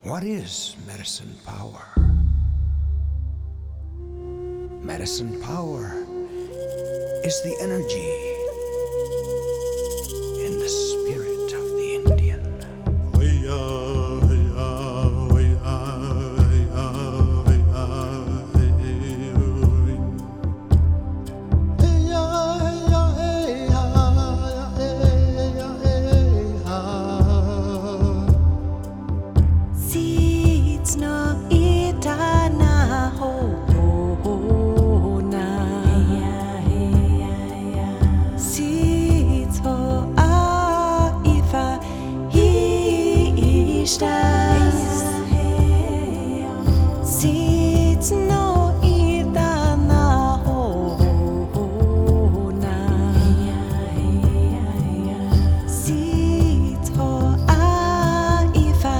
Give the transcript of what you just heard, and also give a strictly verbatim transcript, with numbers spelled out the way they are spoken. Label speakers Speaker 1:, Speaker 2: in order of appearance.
Speaker 1: What is medicine power? Medicine power is the energy in the spirit of the Indian.
Speaker 2: Seeds no ita na ho na seeds ho a ifa hi ishta